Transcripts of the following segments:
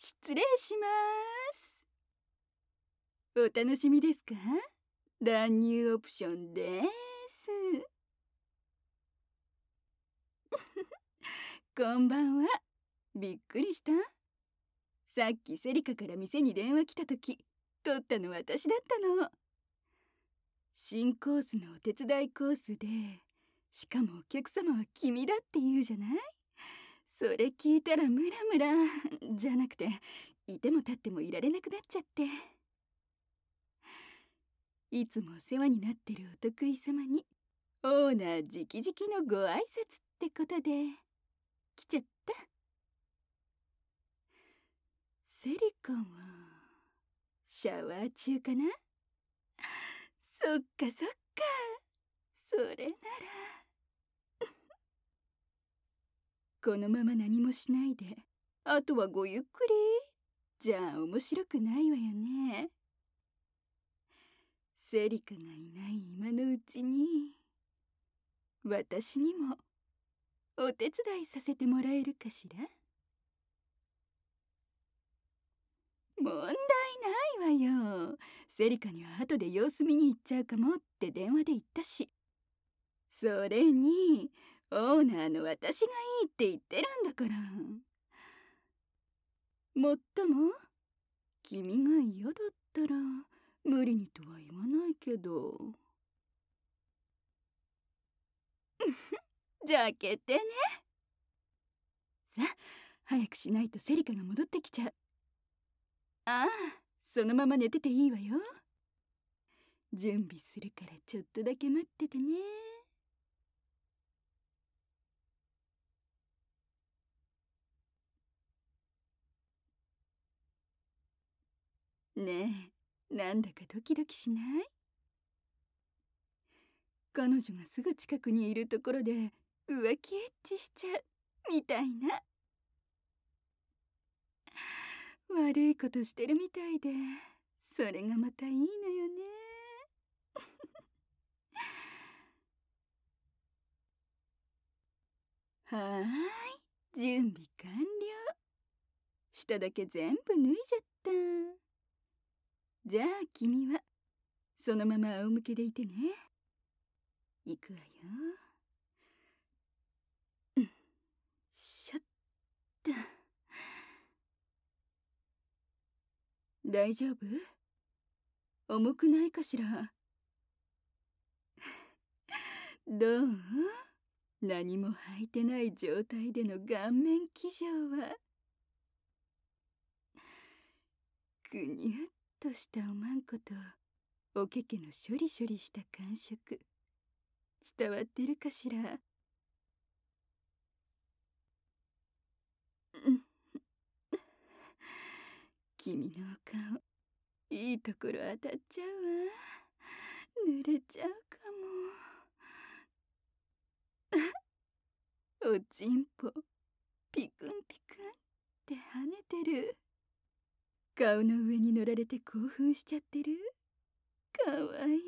失礼します。お楽しみですか？乱入オプションです。こんばんは。びっくりした？さっきセリカから店に電話来た時、取ったの私だったの。新コースのお手伝いコースで、しかもお客様は君だって言うじゃない？それ聞いたらムラムラじゃなくて、いても立ってもいられなくなっちゃって。いつもお世話になってるお得意様にオーナー直々のご挨拶ってことで来ちゃった。セリカはシャワー中かな？そっかそっか、それならこのまま何もしないで、あとはごゆっくりじゃあ面白くないわよね。セリカがいない今のうちに、私にもお手伝いさせてもらえるかしら？問題ないわよ。セリカには後で様子見に行っちゃうかもって電話で言ったし。それにオーナーの私がいいって言ってるんだから。もっとも君が嫌だったら無理にとは言わないけど。じゃあ決定ね。さあ早くしないとセリカが戻ってきちゃう。ああ、そのまま寝てていいわよ。準備するからちょっとだけ待っててね。ねえ、なんだかドキドキしない？彼女がすぐ近くにいるところで浮気エッチしちゃうみたいな。悪いことしてるみたいで、それがまたいいのよね。はーい、準備完了。下だけ全部脱いじゃった。じゃあ君はそのまま仰向けでいてね。行くわよ。しょっと。大丈夫？重くないかしら？どう？何も履いてない状態での顔面騎乗は。ぐにゅっとしたおまんことおけけのショリショリした感触、伝わってるかしら？君のお顔、いいところ当たっちゃうわ。濡れちゃうかも。おちんぽピクンピクンって跳ねてる。顔の上に乗られて興奮しちゃってる。かわいい。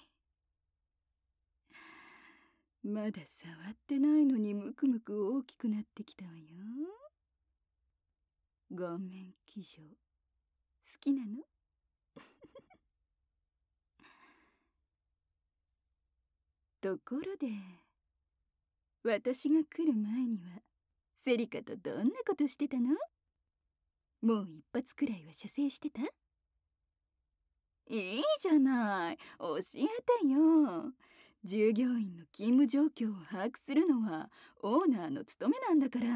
まだ触ってないのにムクムク大きくなってきたわよ。顔面騎乗好きなの？ところで、私が来る前にはセリカとどんなことしてたの？もう一発くらいは射精してた？いいじゃない、教えてよ。従業員の勤務状況を把握するのはオーナーの務めなんだから。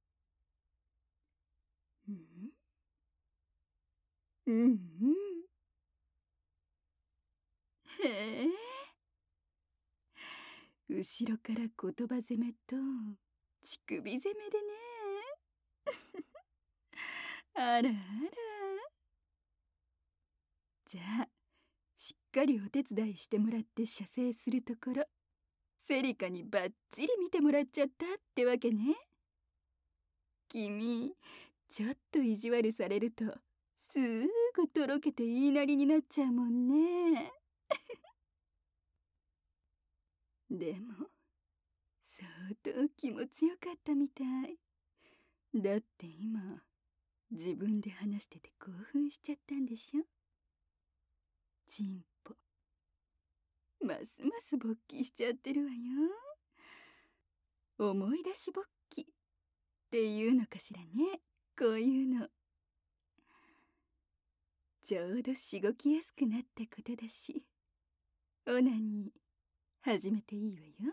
うんうん。へえ、後ろから言葉攻めと乳首攻めでね。あらあら。じゃあしっかりお手伝いしてもらって射精するところ、セリカにバッチリ見てもらっちゃったってわけね。君ちょっと意地悪されるとすぐとろけて言いなりになっちゃうもんね。でも相当気持ちよかったみたい。だって今自分で話してて興奮しちゃったんでしょ。チンポ、ますます勃起しちゃってるわよ。思い出し勃起っていうのかしらね、こういうの。ちょうどしごきやすくなったことだし、オナニー始めていいわよ。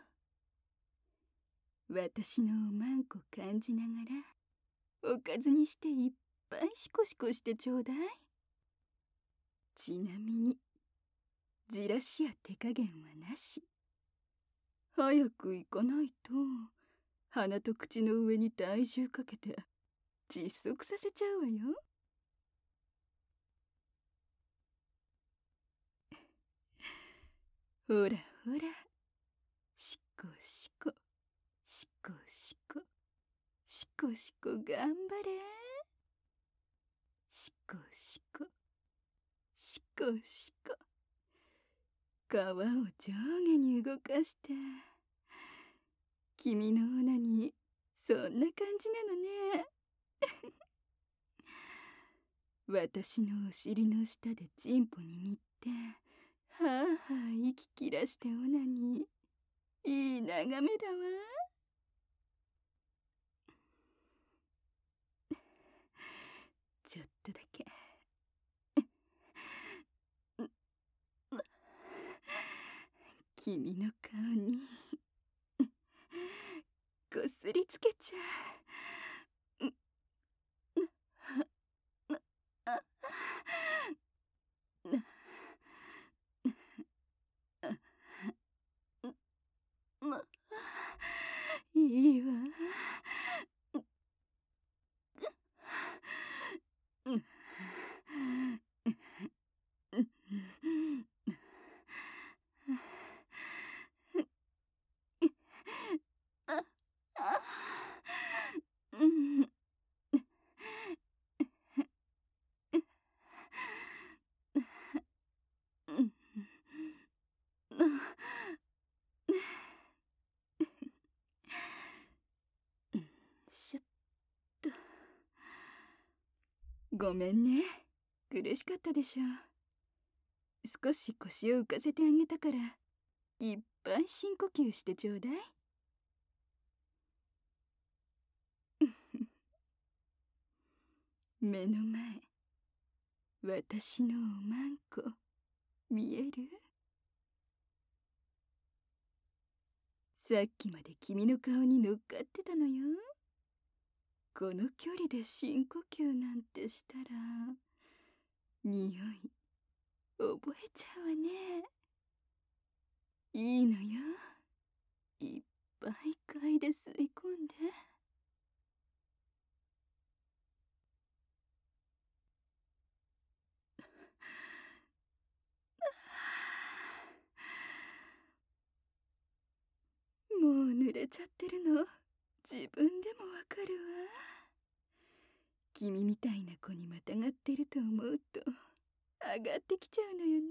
私のおまんこ感じながらおかずにしていっぱいシコシコしてちょうだい。ちなみにじらしや手加減はなし。早く行かないと鼻と口の上に体重かけて窒息させちゃうわよ。ほらほら、しこしこしこしこしこしこ頑張れ。しこしこしこしこ、皮を上下に動かして。君のオナニーそんな感じなのね。私のお尻の下でチンポ握ってはあはあ息切らしてオナニー、いい眺めだわ。ちょっとだけ君の顔にこすりつけちゃう。いいわ。しょっと。ごめんね、苦しかったでしょ。少し腰を浮かせてあげたからいっぱい深呼吸してちょうだい。目の前、私のおまんこ見える？さっきまで君の顔に乗っかってたのよ。この距離で深呼吸なんてしたら匂い覚えちゃうわね。いいのよ、いっぱい嗅いで吸い込んで。もう濡れちゃってるの自分でもわかるわ。君みたいな子にまたがってると思うと上がってきちゃうのよ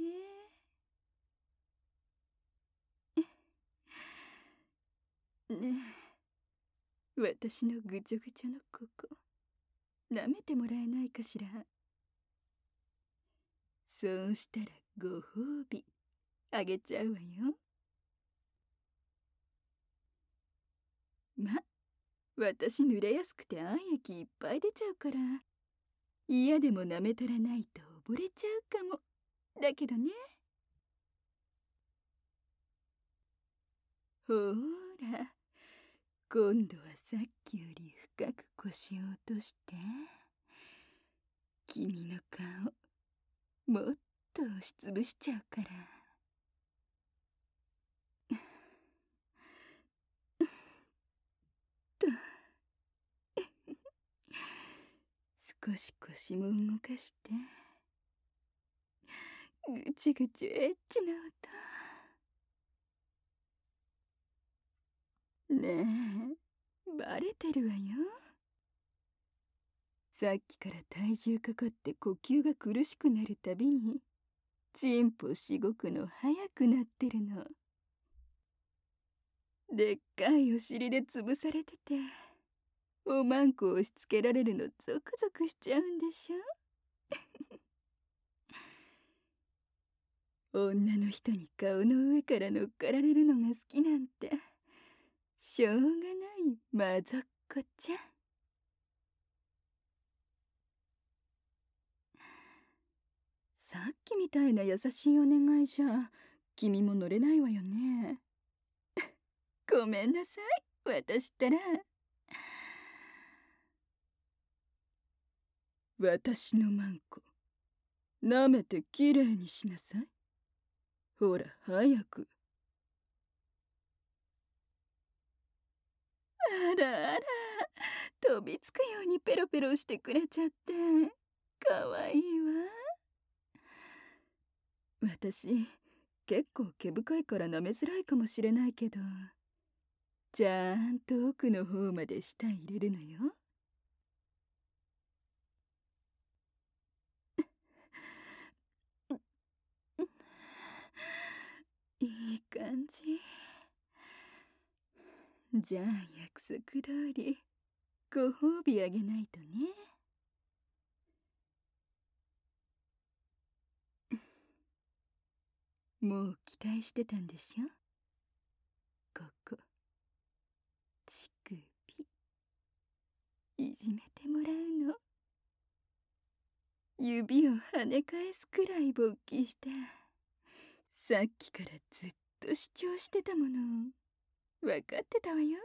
ね。ねえ、私のぐちょぐちょのここ舐めてもらえないかしら。そうしたらご褒美あげちゃうわよ。ま、私濡れやすくて愛液いっぱい出ちゃうから嫌でも舐めとらないと溺れちゃうかも。だけどね。ほーら、今度はさっきより深く腰を落として君の顔もっと押しつぶしちゃうから。と少し腰も動かしてぐちぐちエッチな音。ねえ、バレてるわよ。さっきから体重かかって呼吸が苦しくなるたびにチンポしごくの早くなってるの。でっかいお尻で潰されてておまんこを押し付けられるのゾクゾクしちゃうんでしょ。女の人に顔の上から乗っかられるのが好きなんてしょうがないマゾッコちゃん。さっきみたいな優しいお願いじゃ君も乗れないわよね。ごめんなさい、私ったら。私のマンコ舐めてきれいにしなさい。ほら早く。あらあら、飛びつくようにペロペロしてくれちゃってかわいいわ。私結構毛深いから舐めづらいかもしれないけど、ちゃんと奥の方まで舌入れるのよ。いい感じ。じゃあ約束通りご褒美あげないとね。もう期待してたんでしょ。ここ乳首いじめてもらうの。指を跳ね返すくらい勃起してさっきからずっと主張してたもの分かってたわよ。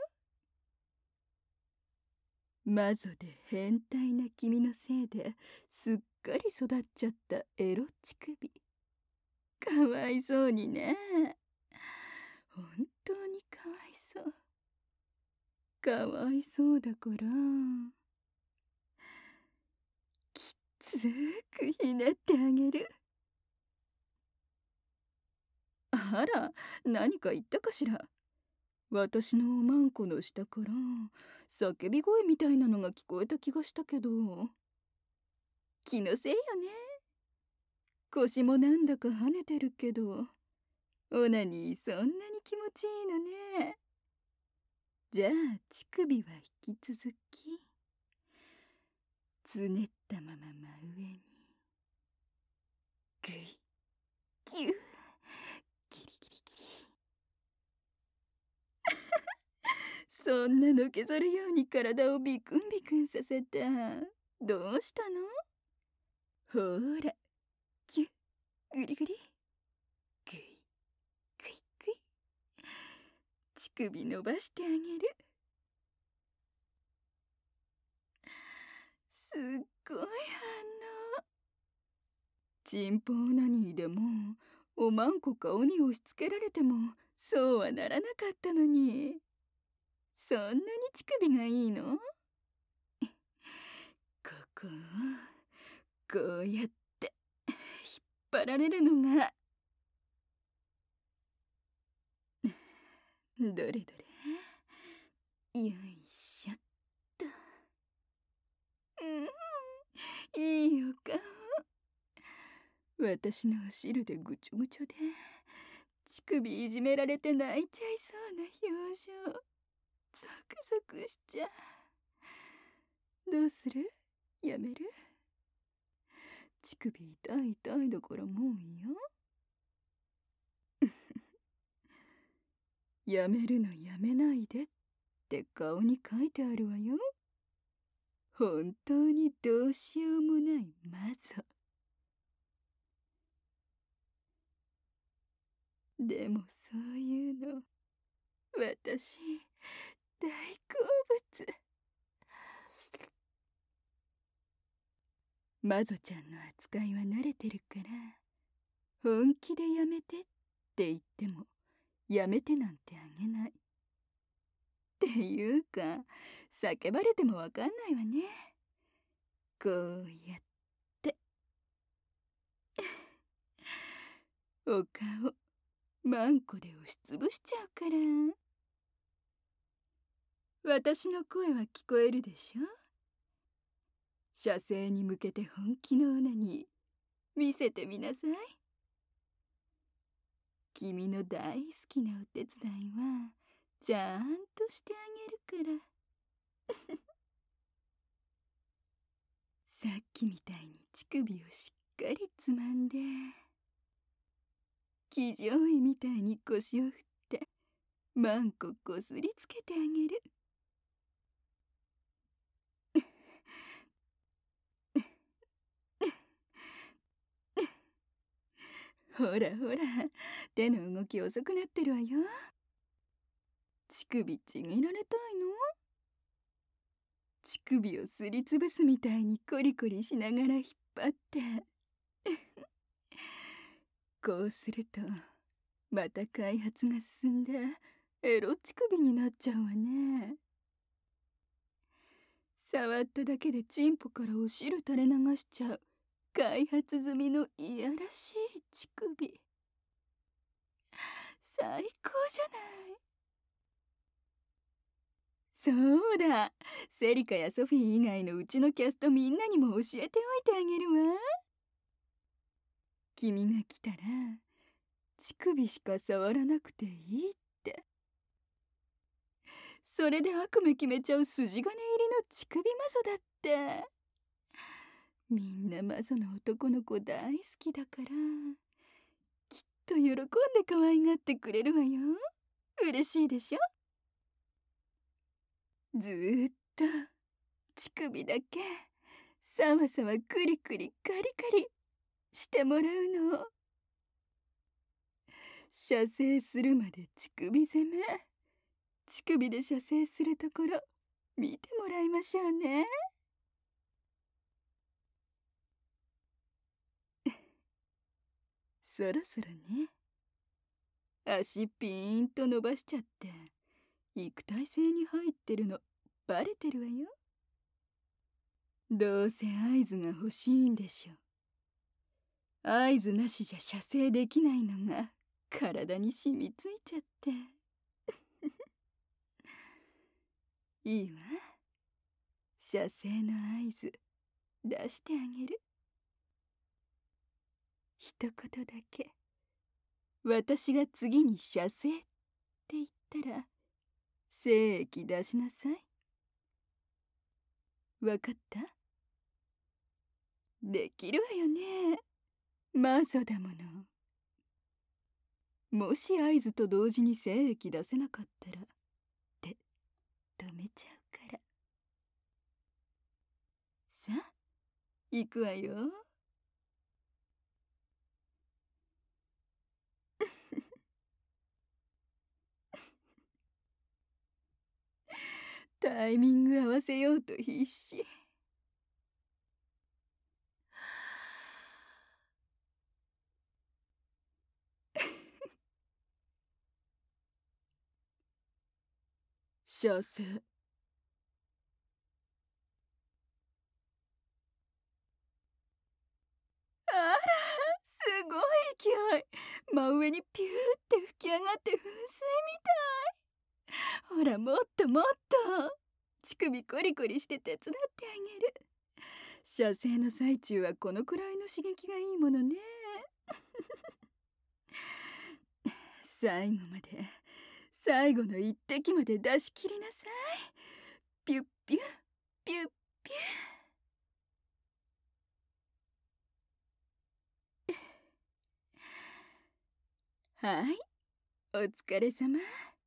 マゾで変態な君のせいですっかり育っちゃったエロ乳首。かわいそうにね。本当にかわいそう。かわいそうだからきつくひねってあげる。あら、何か言ったかしら。私のおまんこの下から叫び声みたいなのが聞こえた気がしたけど、気のせいよね。腰もなんだか跳ねてるけど、オナニーそんなに気持ちいいのね。じゃあ乳首は引き続きつねったまま真上にぐいぎゅギリギリギリ。そんなのけぞるように体をビクンビクンさせた。どうしたの？ほらギュッグリグリグイグイグイ。乳首伸ばしてあげる。すっごい反応。チンポオナニーでもおまんこ顔に押し付けられてもそうはならなかったのに、そんなに乳首がいいの？ここをこうやって引っ張られるのが、どれどれ、よいしょっと。いいお顔。私のお汁でぐちょぐちょで乳首いじめられて泣いちゃいそうな表情。ゾクゾクしちゃう。どうする？やめる？乳首痛い痛いだからもういいよ。やめるのやめないでって顔に書いてあるわよ。本当にどうしようもないマゾ。でもそういうの私大好物。マゾちゃんの扱いは慣れてるから、本気でやめてって言ってもやめてなんてあげない。っていうか叫ばれてもわかんないわね。こうやってお顔マンコで押しつぶしちゃうから。私の声は聞こえるでしょ。射精に向けて本気のオナニー見せてみなさい。君の大好きなお手伝いはちゃんとしてあげるから。 さっきみたいに乳首をしっかりつまんで、騎乗位みたいに腰を振ってマンコこすりつけてあげる。ほらほら、手の動き遅くなってるわよ。乳首ちぎられたいの？乳首をすりつぶすみたいにコリコリしながら引っ張ってこうするとまた開発が進んでエロ乳首になっちゃうわね。触っただけでチンポからお汁垂れ流しちゃう開発済みのいやらしい乳首。最高じゃない。そうだ、セリカやソフィー以外のうちのキャストみんなにも教えておいてあげるわ。君が来たら乳首しか触らなくていいって。それで悪夢決めちゃう筋金入りの乳首マゾだって。みんなマゾの男の子大好きだからきっと喜んで可愛がってくれるわよ。嬉しいでしょ。ずーっと乳首だけさわさわクリクリカリカリしてもらうの。射精するまで乳首攻め。乳首で射精するところ見てもらいましょうね。そろそろね。足ピーンと伸ばしちゃって育体性に入ってるのバレてるわよ。どうせ合図が欲しいんでしょ。合図なしじゃ射精できないのが体に染みついちゃっていいわ。射精の合図出してあげる。一言だけ私が次に射精って言ったら精液出しなさい。わかった？できるわよね、マゾだもの。もし合図と同時に精液出せなかったらって止めちゃうから。さあ行くわよ。タイミング合わせようと必死。射精。あら、すごい勢い。真上にピューって吹き上がって噴水みたい。ほら、もっともっと。乳首コリコリして手伝ってあげる。射精の最中はこのくらいの刺激がいいものね。最後まで、最後の一滴まで出し切りなさい。ピュッピュッピュッピュッ。はい、お疲れ様。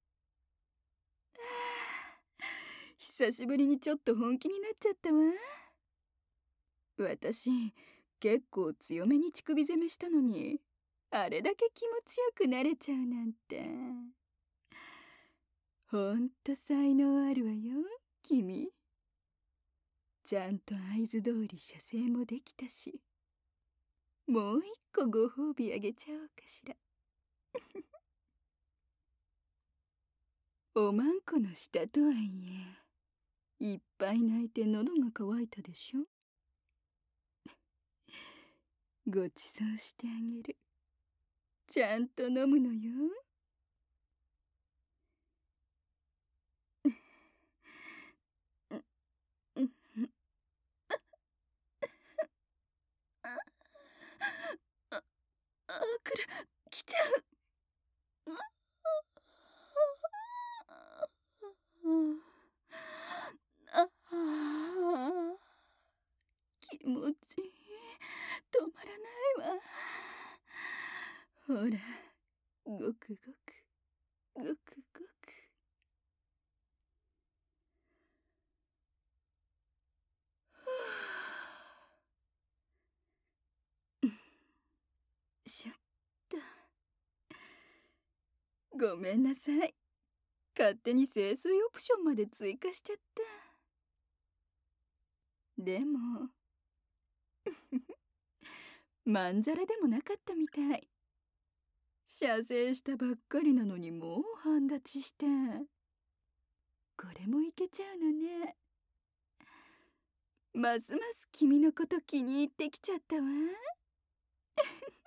久しぶりにちょっと本気になっちゃったわ。私結構強めに乳首攻めしたのにあれだけ気持ちよくなれちゃうなんて。ほんと才能あるわよ君。ちゃんと合図通り射精もできたし、もう一個ご褒美あげちゃおうかしら。おまんこの下とはいえいっぱい泣いて喉が渇いたでしょ。ごちそうしてあげる。ちゃんと飲むのよ。くる来ちゃう。ああ、気気持ちいい。止まらないわ。ほら、ごくごくごくごく。しょった。ごめんなさい。勝手に清水オプションまで追加しちゃった。でもまんざらでもなかったみたい。射精したばっかりなのにもう半立ちして。これもいけちゃうのね。ますます君のこと気に入ってきちゃったわ。